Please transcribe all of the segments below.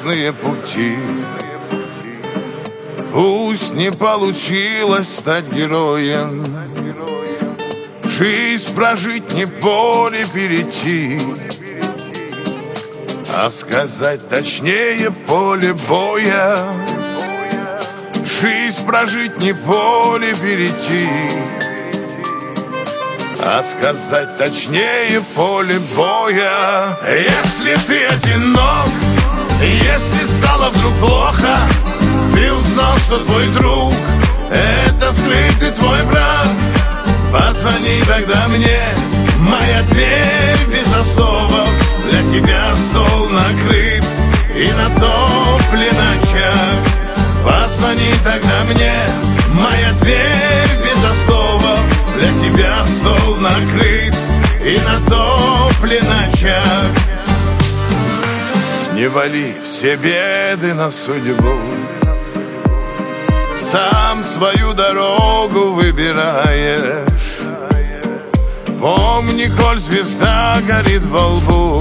разные пути. Пусть не получилось стать героем, жизнь прожить не поле перейти, а сказать точнее поле боя. Жизнь прожить не поле перейти, а сказать точнее поле боя. Если ты одинок, если стало вдруг плохо, ты узнал, что твой друг — это скрытый твой враг, позвони тогда мне, моя дверь без засовов, для тебя стол накрыт и натоплен очаг. Позвони тогда мне, моя дверь без засовов, для тебя стол накрыт и натоплен очаг. Не вали все беды на судьбу, сам свою дорогу выбираешь. Помни, коль звезда горит во лбу,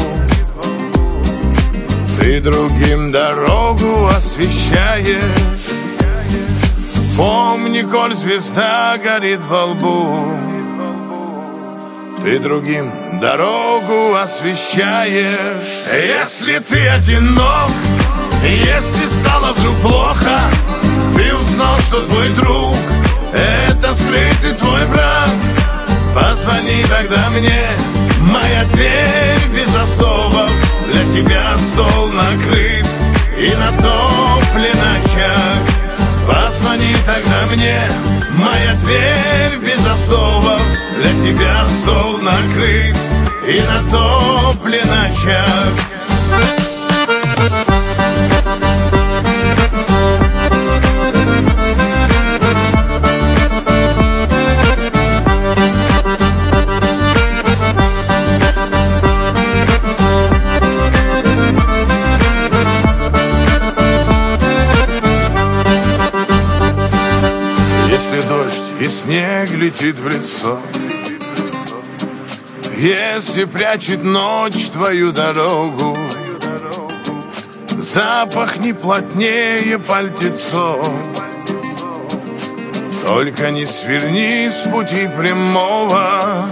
ты другим дорогу освещаешь. Помни, коль звезда горит во лбу, ты другим дорогу освещаешь. Если ты одинок, если стало вдруг плохо, ты узнал, что твой друг — это скрытый твой враг, позвони тогда мне, моя дверь без засовов, для тебя стол накрыт и натоплен очаг. Позвони тогда мне, моя дверь без засовов, для тебя стол накрыт и натоплен очаг. Если дождь и снег летит в лицо, если прячет ночь твою дорогу, запах не плотнее пальтецо, только не сверни с пути прямого.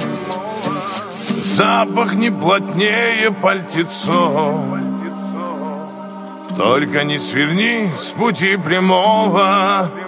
Запах не плотнее пальтецо, только не сверни с пути прямого.